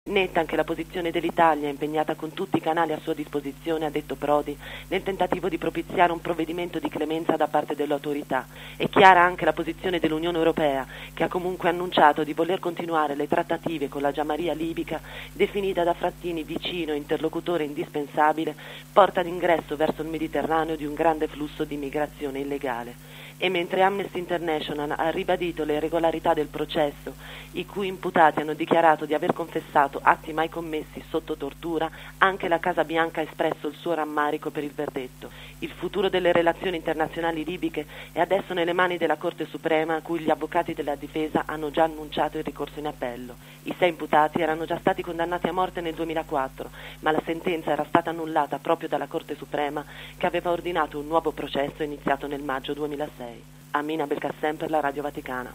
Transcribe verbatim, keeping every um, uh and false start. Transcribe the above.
Netta anche la posizione dell'Italia, impegnata con tutti i canali a sua disposizione, ha detto Prodi, nel tentativo di propiziare un provvedimento di clemenza da parte delle autorità. È chiara anche la posizione dell'Unione Europea, che ha comunque annunciato di voler continuare le trattative con la Giamahiria libica, definita da Frattini vicino, interlocutore indispensabile, porta d'ingresso verso il Mediterraneo di un grande flusso di immigrazione illegale. E mentre Amnesty International ha ribadito le irregolarità del processo, i cui imputati hanno dichiarato di aver confessato atti mai commessi sotto tortura, anche la Casa Bianca ha espresso il suo rammarico per il verdetto. Il futuro delle relazioni internazionali libiche è adesso nelle mani della Corte Suprema, a cui gli avvocati della difesa hanno già annunciato il ricorso in appello. I sei imputati erano già stati condannati a morte nel duemilaquattro, ma la sentenza era stata annullata proprio dalla Corte Suprema, che aveva ordinato un nuovo processo iniziato nel maggio duemilasei. Amina Belkacem per la Radio Vaticana.